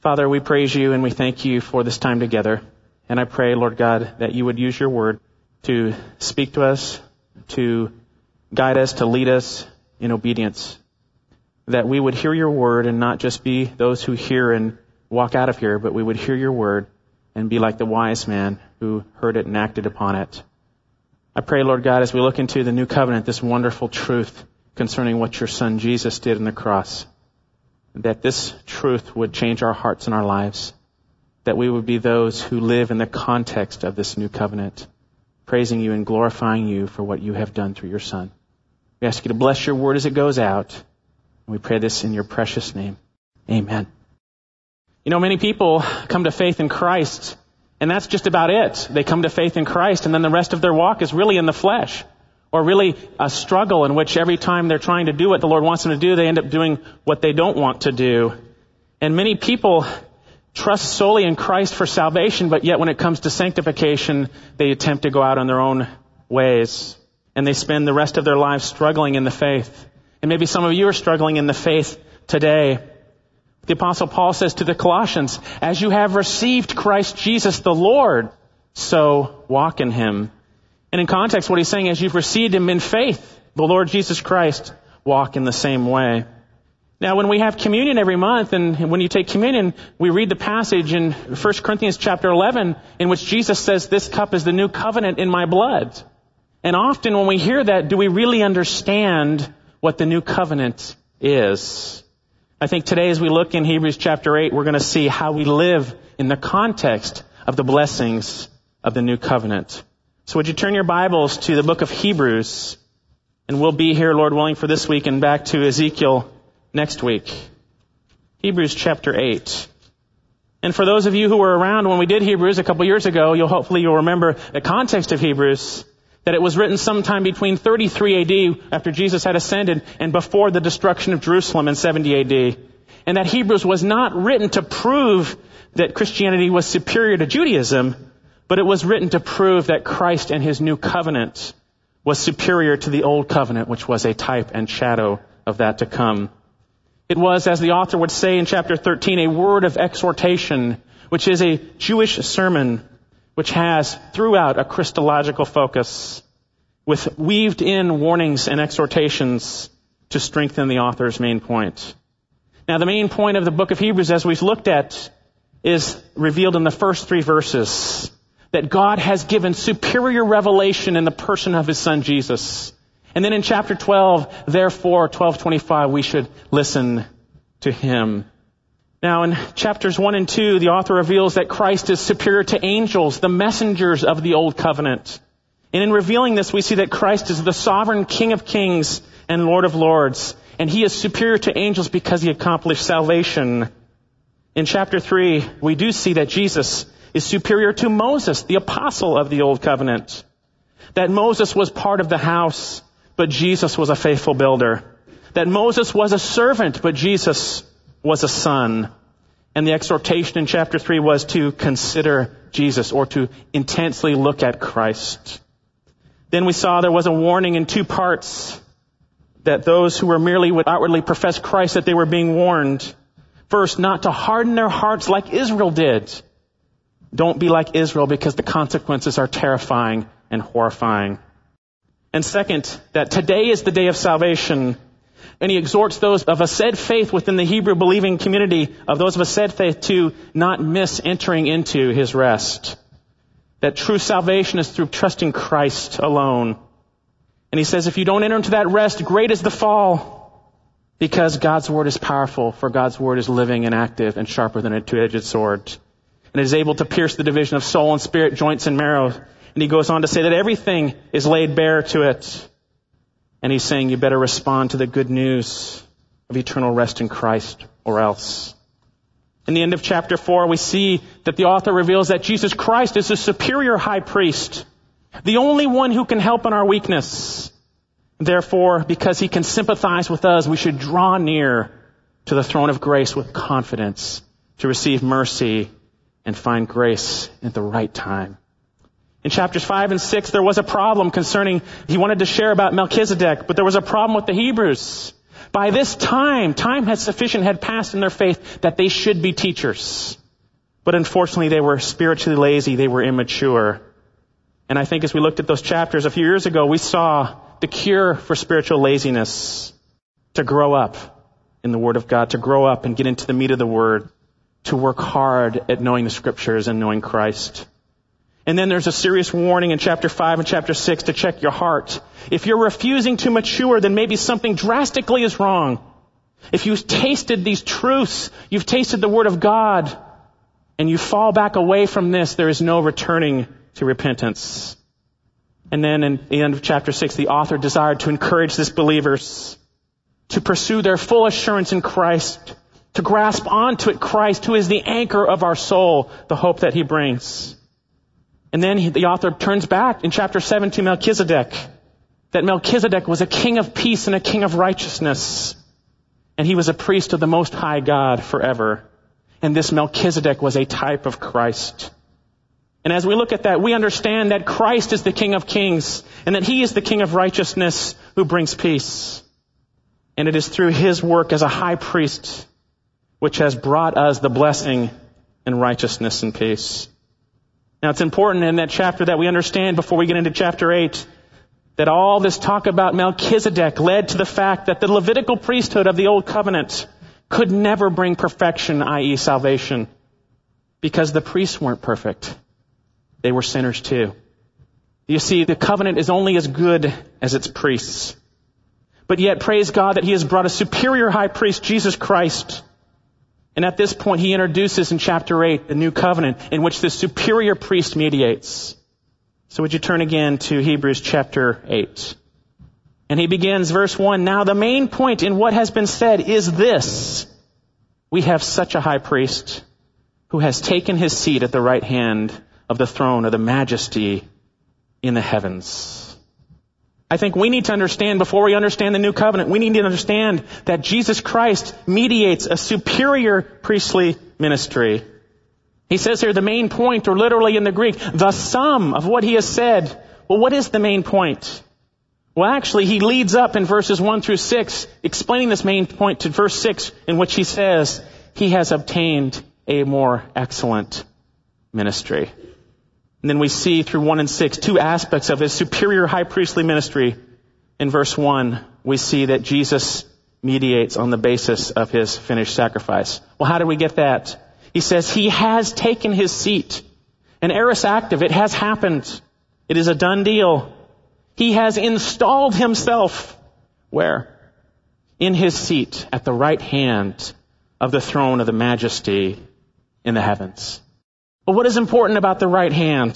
Father, we praise you and we thank you for this time together. And I pray, Lord God, that you would use your word to speak to us, to guide us, to lead us in obedience. That we would hear your word and not just be those who hear and walk out of here, but we would hear your word and be like the wise man who heard it and acted upon it. I pray, Lord God, as we look into the new covenant, this wonderful truth concerning what your son Jesus did on the cross, that this truth would change our hearts and our lives, that we would be those who live in the context of this new covenant, praising you and glorifying you for what you have done through your son. We ask you to bless your word as it goes out, and we pray this in your precious name. Amen. You know, many people come to faith in Christ, and that's just about it. They come to faith in Christ, and then the rest of their walk is really in the flesh, or really a struggle in which every time they're trying to do what the Lord wants them to do, they end up doing what they don't want to do. And many people trust solely in Christ for salvation, but yet when it comes to sanctification, they attempt to go out on their own ways. And they spend the rest of their lives struggling in the faith. And maybe some of you are struggling in the faith today. The Apostle Paul says to the Colossians, as you have received Christ Jesus the Lord, so walk in him. And in context, what he's saying is you've received him in faith, the Lord Jesus Christ, walk in the same way. Now, when we have communion every month, and when you take communion, we read the passage in 1 Corinthians chapter 11, in which Jesus says, this cup is the new covenant in my blood. And often when we hear that, do we really understand what the new covenant is? I think today as we look in Hebrews chapter 8, we're going to see how we live in the context of the blessings of the new covenant. So would you turn your Bibles to the book of Hebrews, and we'll be here, Lord willing, for this week and back to Ezekiel next week. Hebrews chapter 8. And for those of you who were around when we did Hebrews a couple years ago, you'll remember the context of Hebrews, that it was written sometime between 33 AD after Jesus had ascended and before the destruction of Jerusalem in 70 AD. And that Hebrews was not written to prove that Christianity was superior to Judaism, but it was written to prove that Christ and his new covenant was superior to the old covenant, which was a type and shadow of that to come. It was, as the author would say in chapter 13, a word of exhortation, which is a Jewish sermon, which has throughout a Christological focus, with weaved in warnings and exhortations to strengthen the author's main point. Now, the main point of the book of Hebrews, as we've looked at, is revealed in the first 3 verses. That God has given superior revelation in the person of his son Jesus. And then in chapter 12, therefore, 12:25, we should listen to him. Now in chapters 1 and 2, the author reveals that Christ is superior to angels, the messengers of the old covenant. And in revealing this, we see that Christ is the sovereign King of kings and Lord of lords. And he is superior to angels because he accomplished salvation. In chapter 3, we do see that Jesus is superior to Moses, the apostle of the old covenant. That Moses was part of the house, but Jesus was a faithful builder. That Moses was a servant, but Jesus was a son. And the exhortation in chapter 3 was to consider Jesus, or to intensely look at Christ. Then we saw there was a warning in 2 parts, that those who were merely would outwardly profess Christ, that they were being warned. First, not to harden their hearts like Israel did. Don't be like Israel, because the consequences are terrifying and horrifying. And second, that today is the day of salvation. And he exhorts those of a said faith within the Hebrew believing community, of those of a said faith, to not miss entering into his rest. That true salvation is through trusting Christ alone. And he says, if you don't enter into that rest, great is the fall. Because God's word is powerful, for God's word is living and active and sharper than a 2-edged sword. And is able to pierce the division of soul and spirit, joints and marrow. And he goes on to say that everything is laid bare to it. And he's saying you better respond to the good news of eternal rest in Christ, or else. In the end of chapter 4, we see that the author reveals that Jesus Christ is the superior high priest, the only one who can help in our weakness. Therefore, because he can sympathize with us, we should draw near to the throne of grace with confidence to receive mercy and find grace at the right time. In chapters 5 and 6, there was a problem concerning, he wanted to share about Melchizedek, but there was a problem with the Hebrews. By this time had passed in their faith that they should be teachers. But unfortunately, they were spiritually lazy. They were immature. And I think as we looked at those chapters a few years ago, we saw the cure for spiritual laziness: to grow up in the Word of God, to grow up and get into the meat of the Word, to work hard at knowing the Scriptures and knowing Christ. And then there's a serious warning in chapter 5 and chapter 6 to check your heart. If you're refusing to mature, then maybe something drastically is wrong. If you've tasted these truths, you've tasted the Word of God, and you fall back away from this, there is no returning to repentance. And then in the end of chapter 6, the author desired to encourage these believers to pursue their full assurance in Christ, to grasp onto it Christ, who is the anchor of our soul, the hope that He brings. And then the author turns back in chapter 7 to Melchizedek, that Melchizedek was a king of peace and a king of righteousness, and he was a priest of the Most High God forever. And this Melchizedek was a type of Christ. And as we look at that, we understand that Christ is the King of Kings, and that He is the King of righteousness who brings peace. And it is through His work as a high priest which has brought us the blessing and righteousness and peace. Now, it's important in that chapter that we understand, before we get into chapter 8, that all this talk about Melchizedek led to the fact that the Levitical priesthood of the Old Covenant could never bring perfection, i.e. salvation, because the priests weren't perfect. They were sinners too. You see, the covenant is only as good as its priests. But yet, praise God that He has brought a superior high priest, Jesus Christ. And at this point, He introduces in chapter 8 the new covenant in which this superior priest mediates. So would you turn again to Hebrews chapter 8. And he begins verse 1. Now the main point in what has been said is this: we have such a high priest who has taken his seat at the right hand of the throne of the majesty in the heavens. I think we need to understand, before we understand the new covenant, we need to understand that Jesus Christ mediates a superior priestly ministry. He says here the main point, or literally in the Greek, the sum of what He has said. Well, what is the main point? Well, actually, He leads up in verses 1 through 6, explaining this main point to verse 6, in which He says, He has obtained a more excellent ministry. And then we see through 1 and 6 two aspects of His superior high priestly ministry. In verse 1, we see that Jesus mediates on the basis of His finished sacrifice. Well, how do we get that? He says He has taken His seat. An aorist active, it has happened. It is a done deal. He has installed Himself. Where? In His seat at the right hand of the throne of the majesty in the heavens. But what is important about the right hand?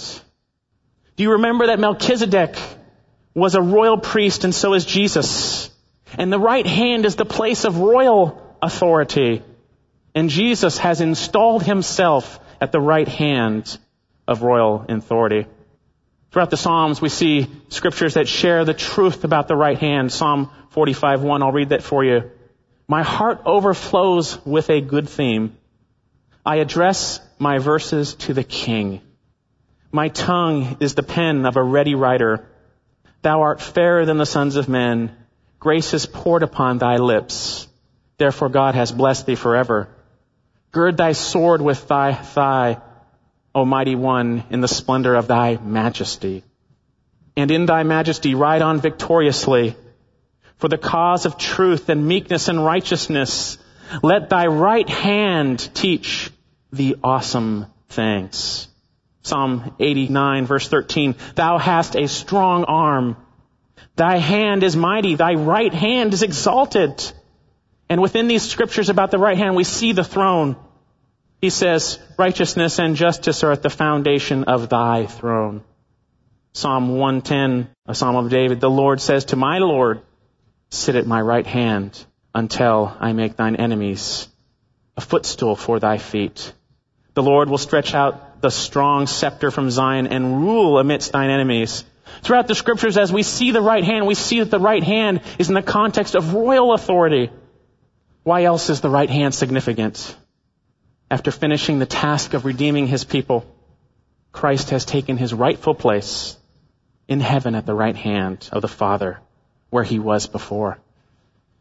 Do you remember that Melchizedek was a royal priest, and so is Jesus? And the right hand is the place of royal authority. And Jesus has installed Himself at the right hand of royal authority. Throughout the Psalms, we see scriptures that share the truth about the right hand. Psalm 45:1, I'll read that for you. My heart overflows with a good theme. I address my verses to the King. My tongue is the pen of a ready writer. Thou art fairer than the sons of men. Grace is poured upon thy lips. Therefore God has blessed thee forever. Gird thy sword with thy thigh, O mighty one, in the splendor of thy majesty. And in thy majesty ride on victoriously. For the cause of truth and meekness and righteousness, let thy right hand teach the awesome things. Psalm 89 verse 13, thou hast a strong arm. Thy hand is mighty. Thy right hand is exalted. And within these scriptures about the right hand, we see the throne. He says, righteousness and justice are at the foundation of thy throne. Psalm 110, a Psalm of David, the Lord says to my Lord, sit at my right hand until I make thine enemies a footstool for thy feet. The Lord will stretch out the strong scepter from Zion and rule amidst thine enemies. Throughout the scriptures, as we see the right hand, we see that the right hand is in the context of royal authority. Why else is the right hand significant? After finishing the task of redeeming His people, Christ has taken His rightful place in heaven at the right hand of the Father, where He was before.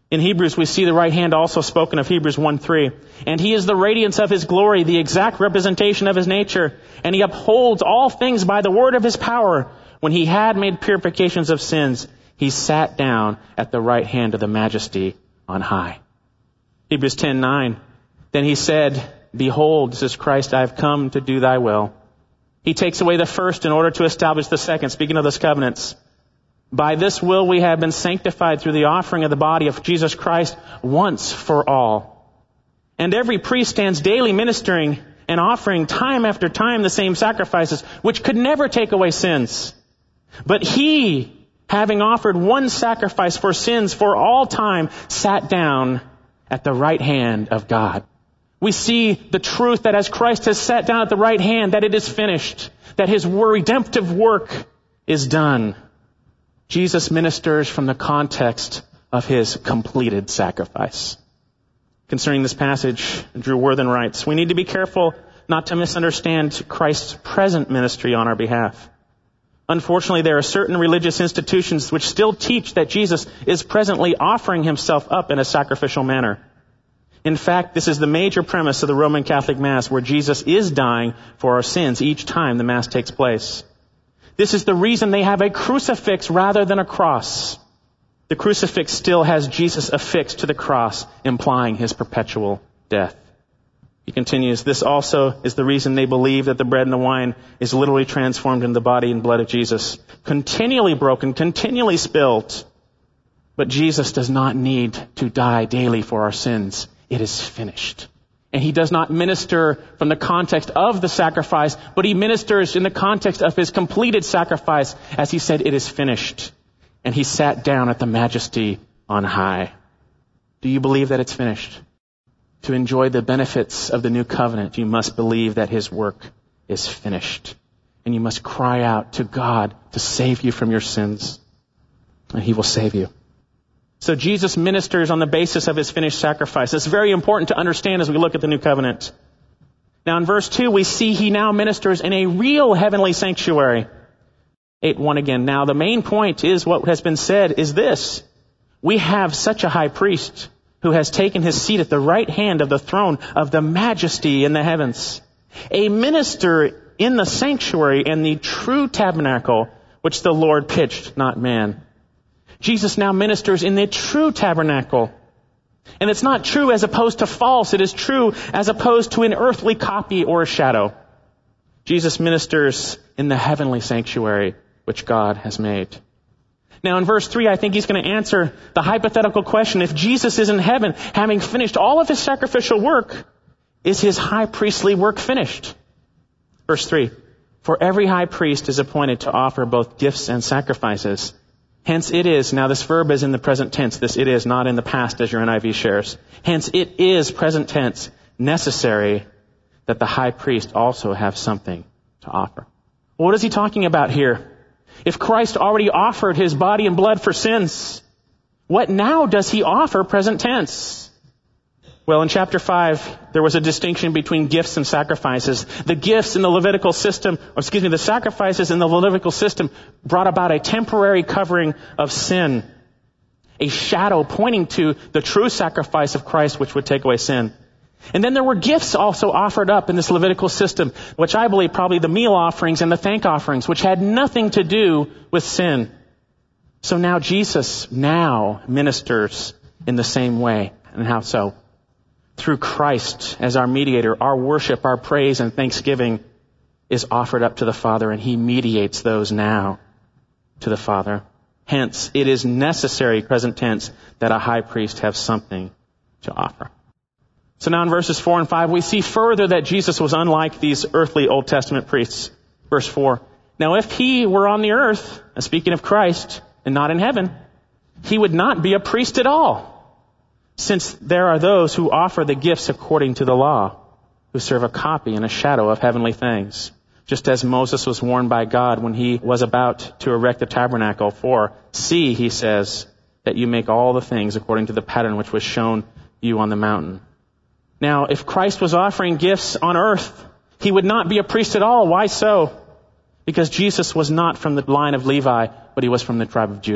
In Hebrews, we see the right hand also spoken of, Hebrews 1:3. And he is the radiance of his glory, the exact representation of his nature. And he upholds all things by the word of his power. When he had made purifications of sins, he sat down at the right hand of the majesty on high. Hebrews 10:9. Then he said, behold, this is Christ, I have come to do thy will. He takes away the first in order to establish the second, speaking of those covenants. By this will we have been sanctified through the offering of the body of Jesus Christ once for all. And every priest stands daily ministering and offering time after time the same sacrifices, which could never take away sins. But he, having offered one sacrifice for sins for all time, sat down at the right hand of God. We see the truth that as Christ has sat down at the right hand, that it is finished, that his redemptive work is done. Jesus ministers from the context of his completed sacrifice. Concerning this passage, Drew Worthen writes, we need to be careful not to misunderstand Christ's present ministry on our behalf. Unfortunately, there are certain religious institutions which still teach that Jesus is presently offering himself up in a sacrificial manner. In fact, this is the major premise of the Roman Catholic Mass, where Jesus is dying for our sins each time the Mass takes place. This is the reason they have a crucifix rather than a cross. The crucifix still has Jesus affixed to the cross, implying his perpetual death. He continues, this also is the reason they believe that the bread and the wine is literally transformed into the body and blood of Jesus, continually broken, continually spilled. But Jesus does not need to die daily for our sins. It is finished. And he does not minister from the context of the sacrifice, but he ministers in the context of his completed sacrifice, as he said, it is finished. And he sat down at the majesty on high. Do you believe that it's finished? To enjoy the benefits of the new covenant, you must believe that his work is finished. And you must cry out to God to save you from your sins. And he will save you. So Jesus ministers on the basis of his finished sacrifice. It's very important to understand as we look at the new covenant. Now in verse 2, we see he now ministers in a real heavenly sanctuary. 8:1 again. Now the main point is what has been said is this. We have such a high priest who has taken his seat at the right hand of the throne of the majesty in the heavens. A minister in the sanctuary and the true tabernacle which the Lord pitched, not man. Jesus now ministers in the true tabernacle. And it's not true as opposed to false. It is true as opposed to an earthly copy or a shadow. Jesus ministers in the heavenly sanctuary which God has made. Now in verse 3, I think he's going to answer the hypothetical question. If Jesus is in heaven, having finished all of his sacrificial work, is his high priestly work finished? Verse 3, for every high priest is appointed to offer both gifts and sacrifices. Hence it is, now this verb is in the present tense, this it is, not in the past as your NIV shares. Hence it is, present tense, necessary that the high priest also have something to offer. What is he talking about here? If Christ already offered his body and blood for sins, what now does he offer, present tense? Well, in chapter 5, there was a distinction between gifts and sacrifices. The gifts in the Levitical system, the sacrifices in the Levitical system brought about a temporary covering of sin, a shadow pointing to the true sacrifice of Christ, which would take away sin. And then there were gifts also offered up in this Levitical system, which I believe probably the meal offerings and the thank offerings, which had nothing to do with sin. So now Jesus now ministers in the same way. And how so? Through Christ as our mediator, our worship, our praise and thanksgiving is offered up to the Father, and he mediates those now to the Father. Hence, it is necessary, present tense, that a high priest have something to offer. So now in verses 4 and 5, we see further that Jesus was unlike these earthly Old Testament priests. Verse 4, now if he were on the earth, speaking of Christ, and not in heaven, he would not be a priest at all. Since there are those who offer the gifts according to the law, who serve a copy and a shadow of heavenly things, just as Moses was warned by God when he was about to erect the tabernacle. For, see, he says, that you make all the things according to the pattern which was shown you on the mountain. Now, if Christ was offering gifts on earth, he would not be a priest at all. Why so? Because Jesus was not from the line of Levi, but he was from the tribe of Judah.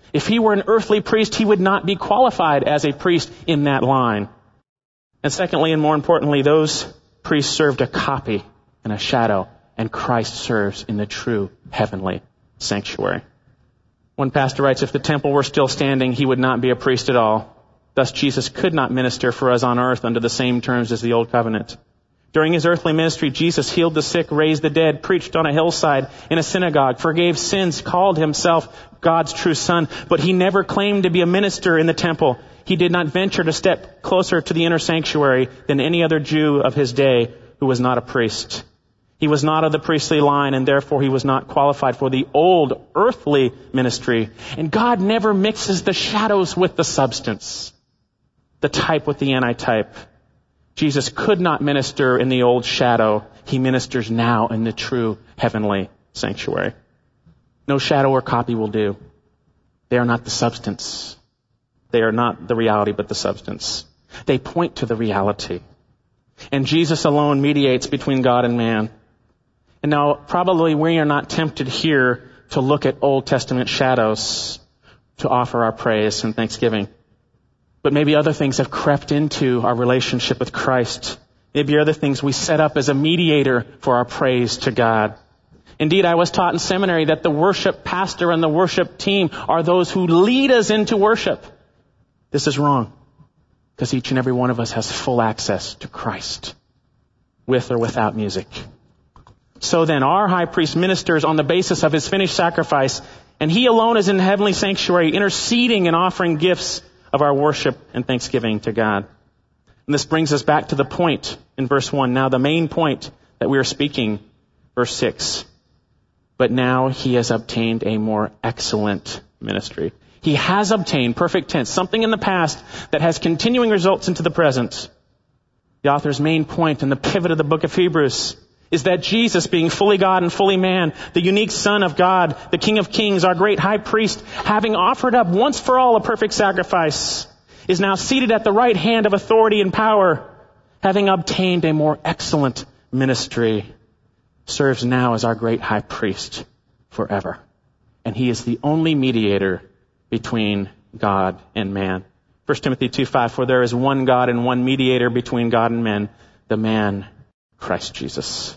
If he were an earthly priest, he would not be qualified as a priest in that line. And secondly, and more importantly, those priests served a copy and a shadow, and Christ serves in the true heavenly sanctuary. One pastor writes, if the temple were still standing, he would not be a priest at all. Thus, Jesus could not minister for us on earth under the same terms as the old covenant. During his earthly ministry, Jesus healed the sick, raised the dead, preached on a hillside in a synagogue, forgave sins, called himself God's true Son, but he never claimed to be a minister in the temple. He did not venture to step closer to the inner sanctuary than any other Jew of his day who was not a priest. He was not of the priestly line, and therefore he was not qualified for the old earthly ministry. And God never mixes the shadows with the substance, the type with the antitype. Jesus could not minister in the old shadow. He ministers now in the true heavenly sanctuary. No shadow or copy will do. They are not the substance. They are not the reality, but the substance. They point to the reality. And Jesus alone mediates between God and man. And now, probably we are not tempted here to look at Old Testament shadows to offer our praise and thanksgiving. But maybe other things have crept into our relationship with Christ. Maybe other things we set up as a mediator for our praise to God. Indeed, I was taught in seminary that the worship pastor and the worship team are those who lead us into worship. This is wrong, because each and every one of us has full access to Christ, with or without music. So then, our high priest ministers on the basis of his finished sacrifice, and he alone is in the heavenly sanctuary, interceding and offering gifts of our worship and thanksgiving to God. And this brings us back to the point in verse 1. Now, the main point that we are speaking, verse 6. But now he has obtained a more excellent ministry. He has obtained, perfect tense, something in the past that has continuing results into the present. The author's main point and the pivot of the book of Hebrews is that Jesus, being fully God and fully man, the unique Son of God, the King of Kings, our great high priest, having offered up once for all a perfect sacrifice, is now seated at the right hand of authority and power, having obtained a more excellent ministry, serves now as our great high priest forever. And he is the only mediator between God and man. 1 Timothy 2:5, for there is one God and one mediator between God and men, the man Christ Jesus.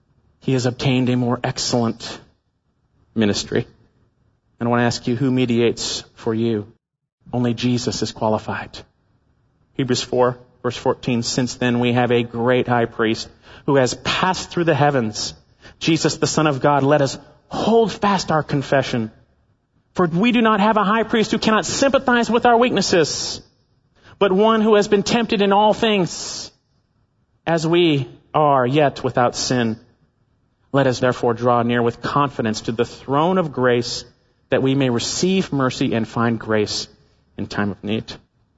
He has obtained a more excellent ministry. And I want to ask you, who mediates for you? Only Jesus is qualified. Hebrews 4, verse 14, since then we have a great high priest who has passed through the heavens, Jesus, the Son of God. Let us hold fast our confession. For we do not have a high priest who cannot sympathize with our weaknesses, but one who has been tempted in all things, as we are, yet without sin. Let us therefore draw near with confidence to the throne of grace, that we may receive mercy and find grace in time of need.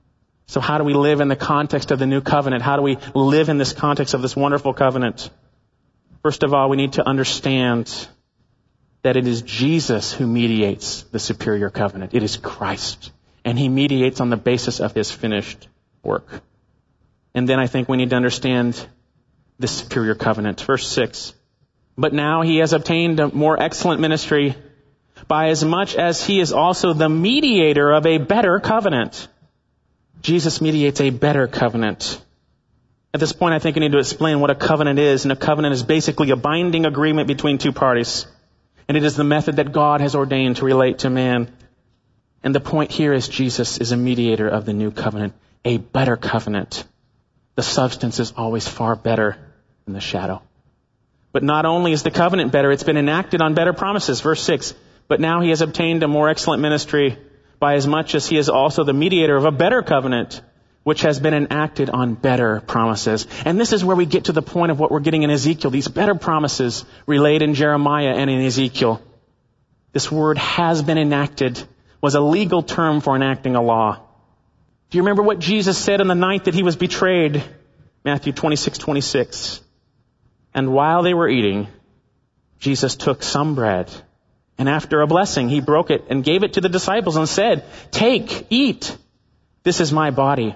So how do we live in the context of the new covenant? How do we live in this context of this wonderful covenant? First of all, we need to understand that it is Jesus who mediates the superior covenant. It is Christ. And he mediates on the basis of his finished work. And then I think we need to understand the superior covenant. Verse 6. But now he has obtained a more excellent ministry, by as much as he is also the mediator of a better covenant. Jesus mediates a better covenant. At this point, I think I need to explain what a covenant is. And a covenant is basically a binding agreement between two parties. And it is the method that God has ordained to relate to man. And the point here is Jesus is a mediator of the new covenant, a better covenant. The substance is always far better than the shadow. But not only is the covenant better, it's been enacted on better promises. Verse 6, but now he has obtained a more excellent ministry, by as much as he is also the mediator of a better covenant, which has been enacted on better promises. And this is where we get to the point of what we're getting in Ezekiel. These better promises relayed in Jeremiah and in Ezekiel. This word has been enacted was a legal term for enacting a law. Do you remember what Jesus said on the night that he was betrayed? Matthew 26:26. And while they were eating, Jesus took some bread, and after a blessing, he broke it and gave it to the disciples and said, take, eat. This is my body.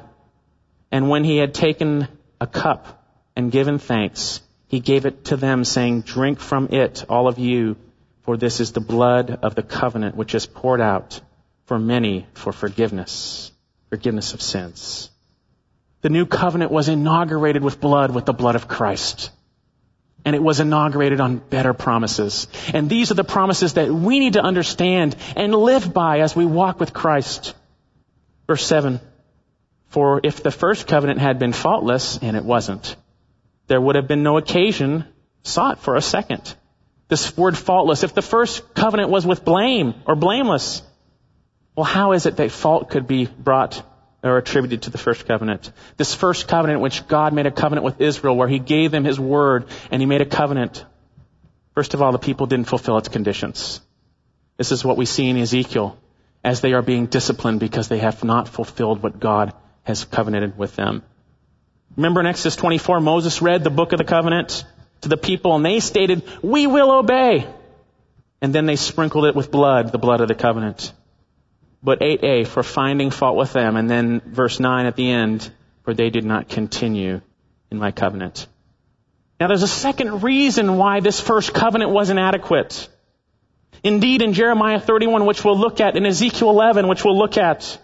And when he had taken a cup and given thanks, he gave it to them, saying, drink from it, all of you, for this is the blood of the covenant, which is poured out for many for forgiveness of sins. The new covenant was inaugurated with the blood of Christ. And it was inaugurated on better promises. And these are the promises that we need to understand and live by as we walk with Christ. Verse 7, for if the first covenant had been faultless, and it wasn't, there would have been no occasion sought for a second. This word faultless, if the first covenant was with blame or blameless, well, how is it that fault could be brought or attributed to the first covenant? This first covenant, which God made a covenant with Israel, where he gave them his word and he made a covenant. First of all, the people didn't fulfill its conditions. This is what we see in Ezekiel as they are being disciplined because they have not fulfilled what God has covenanted with them. Remember in Exodus 24, Moses read the book of the covenant to the people and they stated, we will obey. And then they sprinkled it with blood, the blood of the covenant. But 8a, for finding fault with them. And then verse 9 at the end, for they did not continue in my covenant. Now there's a second reason why this first covenant wasn't adequate. Indeed, in Jeremiah 31, which we'll look at, in Ezekiel 11, which we'll look at,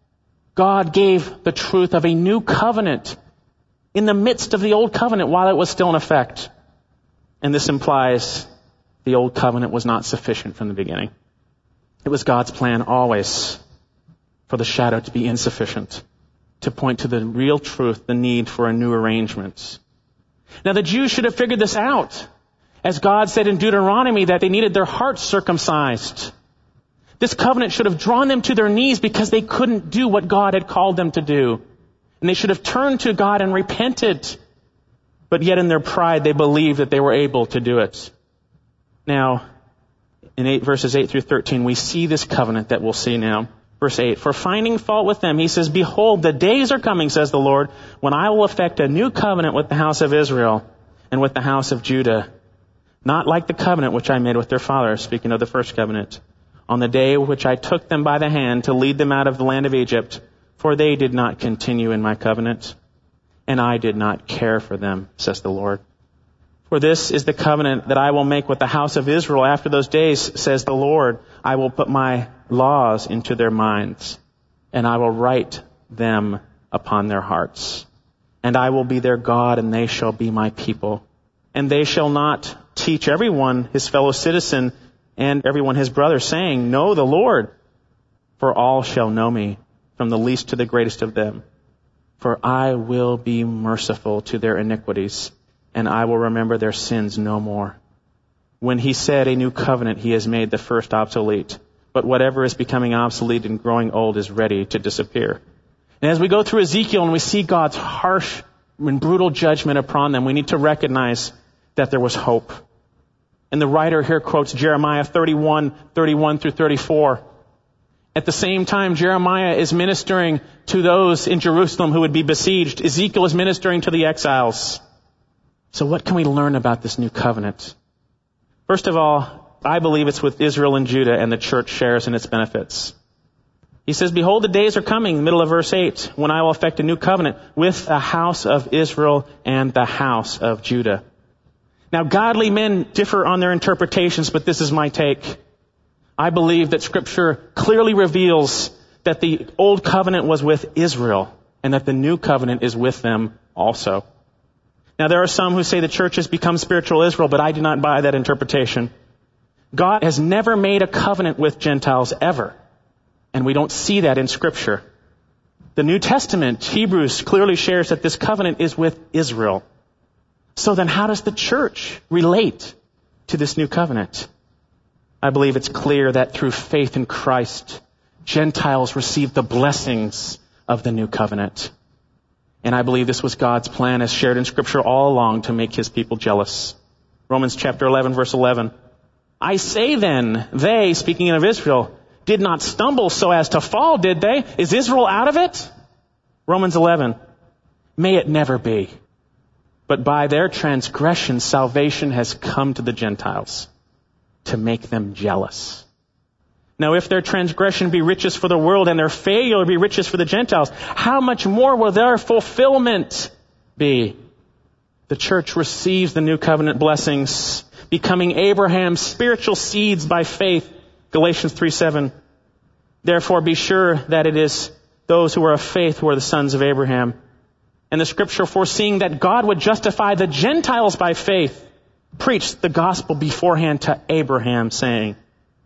God gave the truth of a new covenant in the midst of the old covenant while it was still in effect. And this implies the old covenant was not sufficient from the beginning. It was God's plan always for the shadow to be insufficient, to point to the real truth, the need for a new arrangement. Now the Jews should have figured this out, as God said in Deuteronomy that they needed their hearts circumcised. This covenant should have drawn them to their knees because they couldn't do what God had called them to do. And they should have turned to God and repented. But yet in their pride they believed that they were able to do it. Now, in verses 8 through 13, we see this covenant that we'll see now. Verse 8, for finding fault with them, he says, behold, the days are coming, says the Lord, when I will effect a new covenant with the house of Israel and with the house of Judah. Not like the covenant which I made with their fathers, speaking of the first covenant, on the day which I took them by the hand to lead them out of the land of Egypt, for they did not continue in my covenant, and I did not care for them, says the Lord. For this is the covenant that I will make with the house of Israel after those days, says the Lord. I will put my laws into their minds, and I will write them upon their hearts. And I will be their God, and they shall be my people. And they shall not teach everyone his fellow citizen and everyone his brother, saying, know the Lord. For all shall know me, from the least to the greatest of them. For I will be merciful to their iniquities, and I will remember their sins no more. When he said a new covenant, he has made the first obsolete. But whatever is becoming obsolete and growing old is ready to disappear. And as we go through Ezekiel and we see God's harsh and brutal judgment upon them, we need to recognize that there was hope. And the writer here quotes Jeremiah 31 through 34. At the same time, Jeremiah is ministering to those in Jerusalem who would be besieged. Ezekiel is ministering to the exiles. So what can we learn about this new covenant? First of all, I believe it's with Israel and Judah, and the church shares in its benefits. He says, behold, the days are coming, middle of verse 8, when I will effect a new covenant with the house of Israel and the house of Judah. Now, godly men differ on their interpretations, but this is my take. I believe that Scripture clearly reveals that the old covenant was with Israel and that the new covenant is with them also. Now, there are some who say the church has become spiritual Israel, but I do not buy that interpretation. God has never made a covenant with Gentiles ever, and we don't see that in Scripture. The New Testament, Hebrews, clearly shares that this covenant is with Israel. So then how does the church relate to this new covenant? I believe it's clear that through faith in Christ, Gentiles receive the blessings of the new covenant. And I believe this was God's plan as shared in Scripture all along to make his people jealous. Romans chapter 11, verse 11. I say then, they, speaking of Israel, did not stumble so as to fall, did they? Is Israel out of it? Romans 11. May it never be. But by their transgression, salvation has come to the Gentiles to make them jealous. Now, if their transgression be riches for the world and their failure be riches for the Gentiles, how much more will their fulfillment be? The church receives the new covenant blessings, becoming Abraham's spiritual seeds by faith. Galatians 3:7. Therefore be sure that it is those who are of faith who are the sons of Abraham. And the scripture, foreseeing that God would justify the Gentiles by faith, preached the gospel beforehand to Abraham, saying,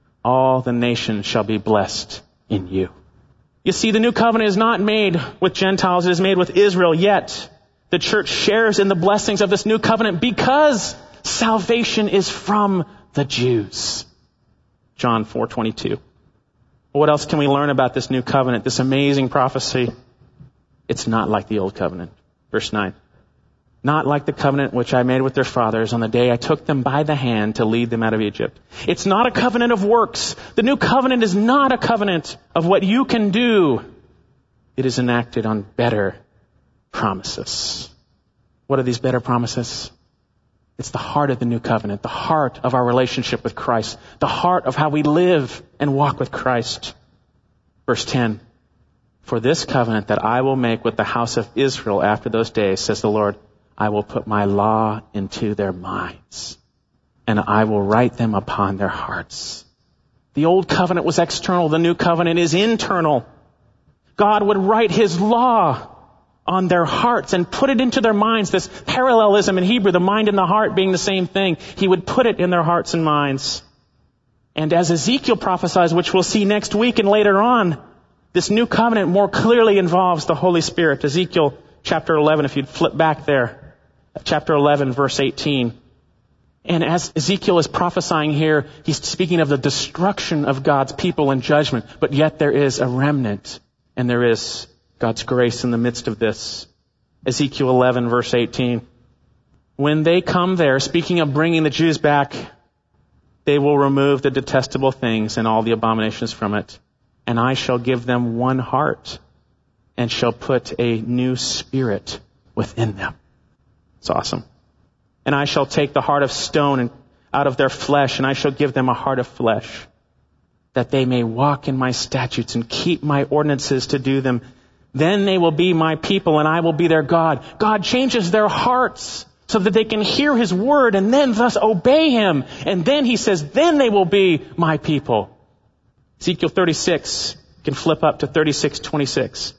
all the nations shall be blessed in you. You see, the new covenant is not made with Gentiles, it is made with Israel, yet the church shares in the blessings of this new covenant because salvation is from the Jews. John 4:22. What else can we learn about this new covenant, this amazing prophecy? It's not like the old covenant. Verse 9. Not like the covenant which I made with their fathers on the day I took them by the hand to lead them out of Egypt. It's not a covenant of works. The new covenant is not a covenant of what you can do. It is enacted on better promises. What are these better promises? It's the heart of the new covenant, the heart of our relationship with Christ, the heart of how we live and walk with Christ. Verse 10. For this covenant that I will make with the house of Israel after those days, says the Lord, I will put my law into their minds, and I will write them upon their hearts. The old covenant was external. The new covenant is internal. God would write his law on their hearts and put it into their minds. This parallelism in Hebrew, the mind and the heart being the same thing. He would put it in their hearts and minds. And as Ezekiel prophesies, which we'll see next week and later on, this new covenant more clearly involves the Holy Spirit. Ezekiel chapter 11, if you'd flip back there. Chapter 11, verse 18. And as Ezekiel is prophesying here, he's speaking of the destruction of God's people in judgment. But yet there is a remnant, and there is God's grace in the midst of this. Ezekiel 11, verse 18. When they come there, speaking of bringing the Jews back, they will remove the detestable things and all the abominations from it. And I shall give them one heart, and shall put a new spirit within them. It's awesome. And I shall take the heart of stone out of their flesh, and I shall give them a heart of flesh, that they may walk in my statutes and keep my ordinances to do them. Then they will be my people, and I will be their God. God changes their hearts so that they can hear his word and then thus obey him. And then he says, then they will be my people. Ezekiel 36, you can flip up to 36:26.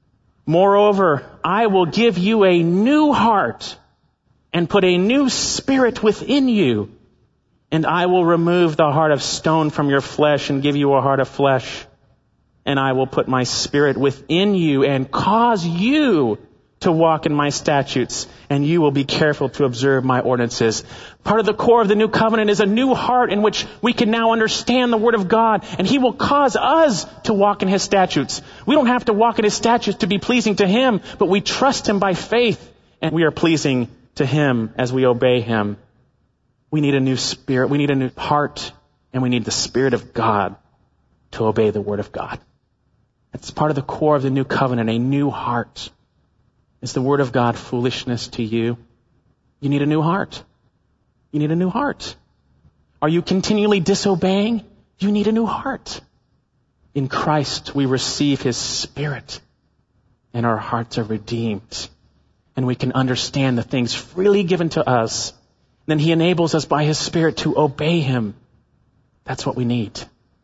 Moreover, I will give you a new heart and put a new spirit within you. And I will remove the heart of stone from your flesh and give you a heart of flesh. And I will put my spirit within you and cause you to walk in my statutes, and you will be careful to observe my ordinances. Part of the core of the new covenant is a new heart in which we can now understand the word of God, and he will cause us to walk in his statutes. We don't have to walk in his statutes to be pleasing to him, but we trust him by faith, and we are pleasing to him as we obey him. We need a new spirit, we need a new heart, and we need the Spirit of God to obey the word of God. That's part of the core of the new covenant, a new heart. Is the word of God foolishness to you? You need a new heart. You need a new heart. Are you continually disobeying? You need a new heart. In Christ, we receive his Spirit, and our hearts are redeemed. And we can understand the things freely given to us. Then he enables us by his Spirit to obey him. That's what we need.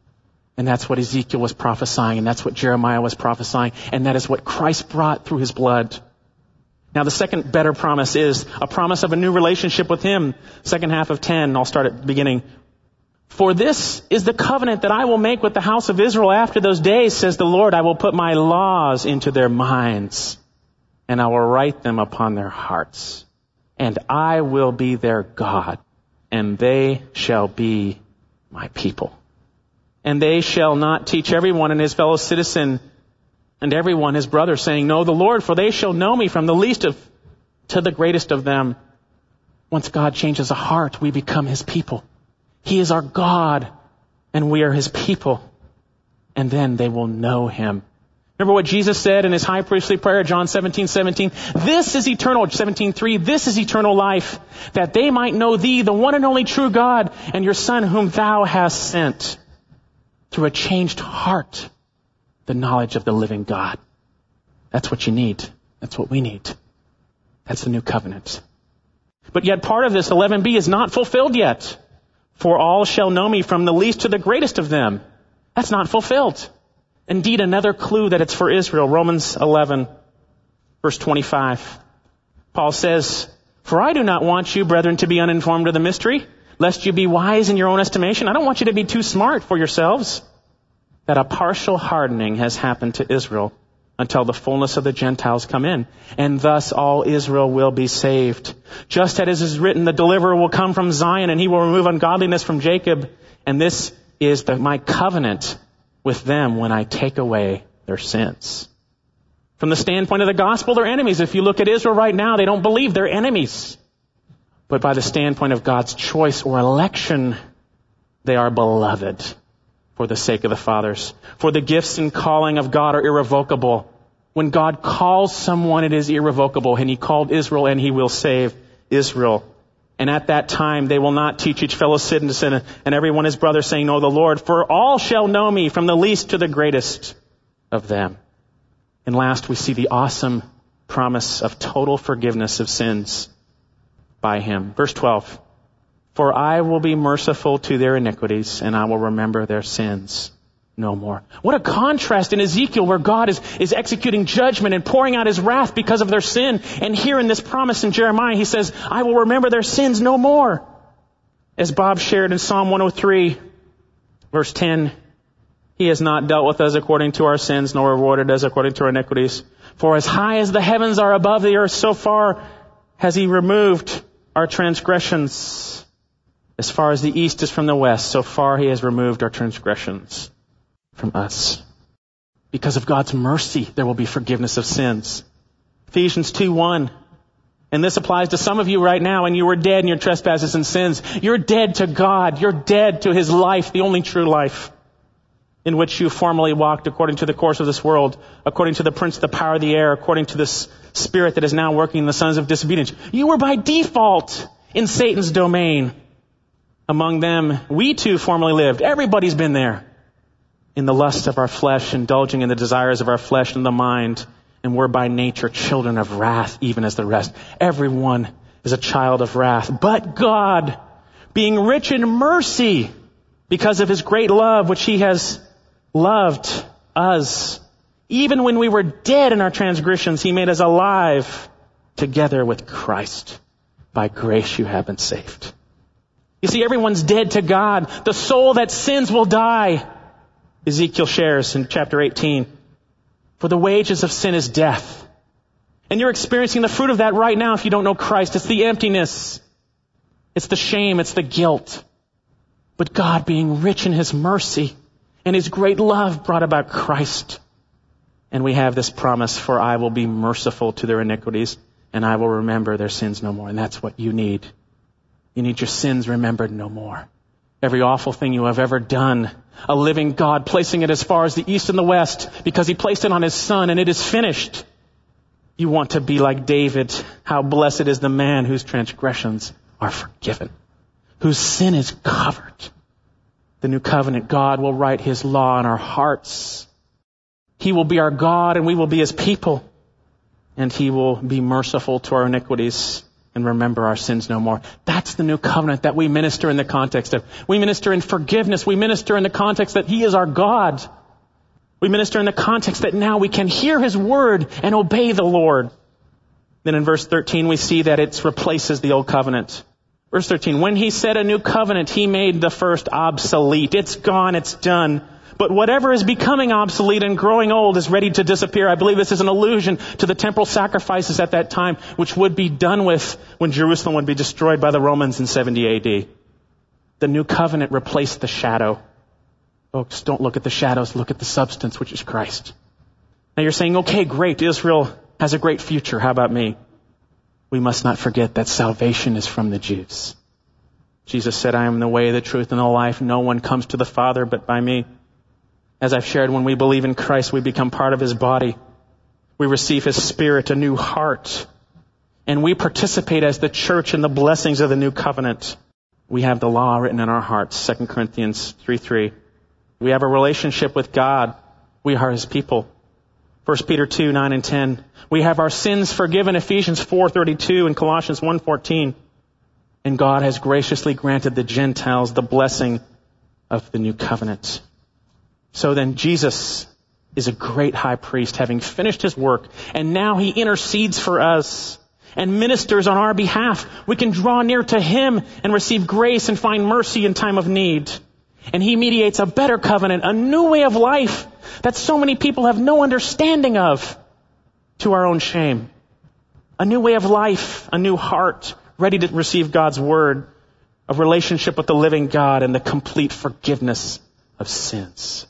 And that's what Ezekiel was prophesying, and that's what Jeremiah was prophesying, and that is what Christ brought through his blood. Now the second better promise is a promise of a new relationship with him. Second half of 10, I'll start at the beginning. For this is the covenant that I will make with the house of Israel after those days, says the Lord. I will put my laws into their minds, and I will write them upon their hearts. And I will be their God, and they shall be my people. And they shall not teach everyone and his fellow citizen and everyone his brother, saying, know the Lord, for they shall know me from the least to the greatest of them. Once God changes a heart, we become his people. He is our God, and we are his people. And then they will know him. Remember what Jesus said in his high priestly prayer, John 17:17. This is eternal, 17:3. This is eternal life, that they might know thee, the one and only true God, and your Son whom thou hast sent. Through a changed heart, the knowledge of the living God. That's what you need. That's what we need. That's the new covenant. But yet part of this 11b is not fulfilled yet. For all shall know me from the least to the greatest of them. That's not fulfilled. Indeed, another clue that it's for Israel. Romans 11, verse 25. Paul says, "For I do not want you, brethren, to be uninformed of the mystery, lest you be wise in your own estimation." I don't want you to be too smart for yourselves. That a partial hardening has happened to Israel until the fullness of the Gentiles come in. And thus all Israel will be saved. Just as it is written, the deliverer will come from Zion, and he will remove ungodliness from Jacob. And this is my covenant with them when I take away their sins. From the standpoint of the gospel, they're enemies. If you look at Israel right now, they don't believe they're enemies. But by the standpoint of God's choice or election, they are beloved for the sake of the fathers. For the gifts and calling of God are irrevocable. When God calls someone, it is irrevocable. And he called Israel, and he will save Israel. And at that time, they will not teach each fellow citizen and everyone his brother, saying, "Know the Lord," for all shall know me, from the least to the greatest of them. And last, we see the awesome promise of total forgiveness of sins by him. Verse 12, "For I will be merciful to their iniquities, and I will remember their sins no more." What a contrast in Ezekiel, where God is executing judgment and pouring out his wrath because of their sin. And here in this promise in Jeremiah, he says, "I will remember their sins no more." As Bob shared in Psalm 103, verse 10, "He has not dealt with us according to our sins, nor rewarded us according to our iniquities. For as high as the heavens are above the earth, so far has he removed our transgressions. As far as the east is from the west, so far he has removed our transgressions from us." Because of God's mercy, there will be forgiveness of sins. Ephesians 2:1. And this applies to some of you right now, and you were dead in your trespasses and sins. You're dead to God. You're dead to his life, the only true life, in which you formerly walked according to the course of this world, according to the prince of the power of the air, according to this spirit that is now working in the sons of disobedience. You were by default in Satan's domain. Among them, we too formerly lived. Everybody's been there. In the lust of our flesh, indulging in the desires of our flesh and the mind. And we're by nature children of wrath, even as the rest. Everyone is a child of wrath. But God, being rich in mercy, because of his great love, which he has loved us, even when we were dead in our transgressions, he made us alive together with Christ. By grace you have been saved. You see, everyone's dead to God. The soul that sins will die. Ezekiel shares in chapter 18, "For the wages of sin is death." And you're experiencing the fruit of that right now if you don't know Christ. It's the emptiness. It's the shame. It's the guilt. But God, being rich in his mercy and his great love, brought about Christ. And we have this promise, "For I will be merciful to their iniquities, and I will remember their sins no more." And that's what you need. You need your sins remembered no more. Every awful thing you have ever done, a living God placing it as far as the east and the west, because he placed it on his son, and it is finished. You want to be like David. How blessed is the man whose transgressions are forgiven, whose sin is covered. The new covenant, God will write his law in our hearts. He will be our God, and we will be his people. And he will be merciful to our iniquities and remember our sins no more. That's the new covenant that we minister in the context of. We minister in forgiveness. We minister in the context that he is our God. We minister in the context that now we can hear his word and obey the Lord. Then in verse 13, we see that it replaces the old covenant. Verse 13, "When he said a new covenant, he made the first obsolete." It's gone, it's done. But whatever is becoming obsolete and growing old is ready to disappear. I believe this is an allusion to the temporal sacrifices at that time, which would be done with when Jerusalem would be destroyed by the Romans in 70 AD. The new covenant replaced the shadow. Folks, don't look at the shadows, look at the substance, which is Christ. Now you're saying, okay, great, Israel has a great future. How about me? We must not forget that salvation is from the Jews. Jesus said, "I am the way, the truth, and the life. No one comes to the Father but by me." As I've shared, when we believe in Christ, we become part of his body. We receive his spirit, a new heart. And we participate as the church in the blessings of the new covenant. We have the law written in our hearts, 2 Corinthians 3:3. We have a relationship with God. We are his people. 1 Peter 2:9 and 10. We have our sins forgiven, Ephesians 4:32 and Colossians 1:14. And God has graciously granted the Gentiles the blessing of the new covenant. So then Jesus is a great high priest, having finished his work, and now he intercedes for us and ministers on our behalf. We can draw near to him and receive grace and find mercy in time of need. And he mediates a better covenant, a new way of life that so many people have no understanding of, to our own shame. A new way of life, a new heart, ready to receive God's word, a relationship with the living God, and the complete forgiveness of sins.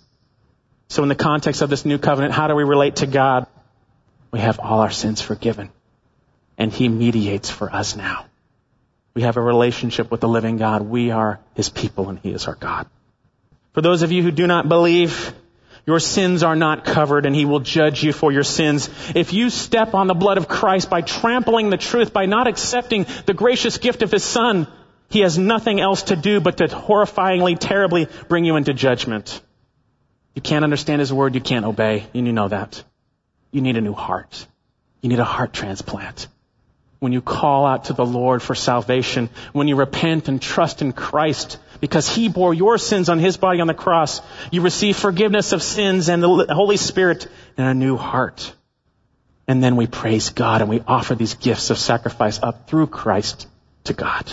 So in the context of this new covenant, how do we relate to God? We have all our sins forgiven, and he mediates for us now. We have a relationship with the living God. We are his people, and he is our God. For those of you who do not believe, your sins are not covered, and he will judge you for your sins. If you step on the blood of Christ by trampling the truth, by not accepting the gracious gift of his Son, he has nothing else to do but to horrifyingly, terribly bring you into judgment. You can't understand his word, you can't obey, and you know that. You need a new heart. You need a heart transplant. When you call out to the Lord for salvation, when you repent and trust in Christ, because he bore your sins on his body on the cross, you receive forgiveness of sins and the Holy Spirit and a new heart. And then we praise God and we offer these gifts of sacrifice up through Christ to God.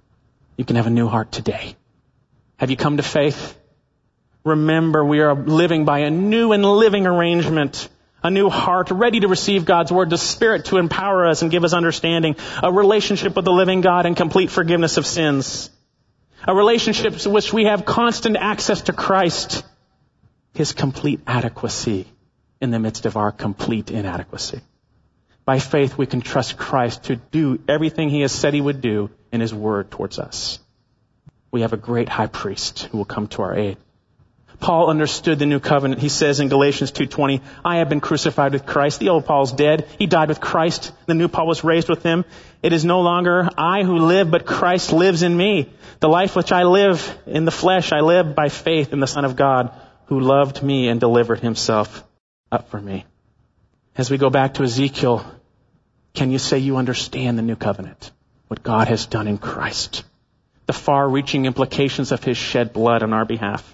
You can have a new heart today. Have you come to faith? Remember, we are living by a new and living arrangement. A new heart, ready to receive God's word, the Spirit to empower us and give us understanding, a relationship with the living God and complete forgiveness of sins, a relationship to which we have constant access to Christ, his complete adequacy in the midst of our complete inadequacy. By faith, we can trust Christ to do everything he has said he would do in his word towards us. We have a great high priest who will come to our aid. Paul understood the new covenant. He says in Galatians 2:20, I have been crucified with Christ. The old Paul's dead. He died with Christ. The new Paul was raised with him. It is no longer I who live, but Christ lives in me. The life which I live in the flesh, I live by faith in the Son of God, who loved me and delivered himself up for me. As we go back to Ezekiel, can you say you understand the new covenant? What God has done in Christ. The far-reaching implications of his shed blood on our behalf.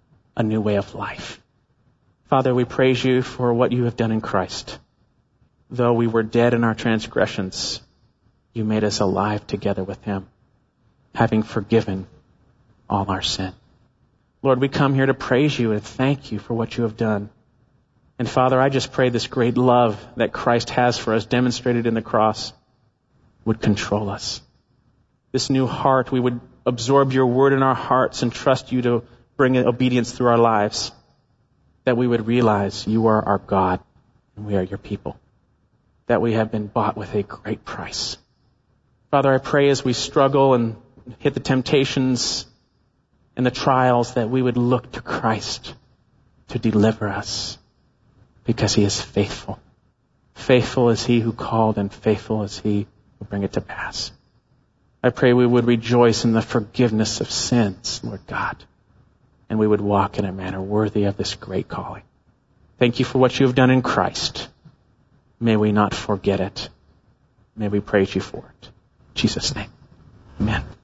A new way of life. Father, we praise you for what you have done in Christ. Though we were dead in our transgressions, you made us alive together with him, having forgiven all our sin. Lord, we come here to praise you and thank you for what you have done. And Father, I just pray this great love that Christ has for us, demonstrated in the cross, would control us. This new heart, we would absorb your word in our hearts and trust you to bring obedience through our lives, that we would realize you are our God and we are your people, that we have been bought with a great price. Father, I pray as we struggle and hit the temptations and the trials that we would look to Christ to deliver us, because he is faithful. Faithful is he who called, and faithful is he who bring it to pass. I pray we would rejoice in the forgiveness of sins, Lord God, and we would walk in a manner worthy of this great calling. Thank you for what you have done in Christ. May we not forget it. May we praise you for it. In Jesus' name, amen.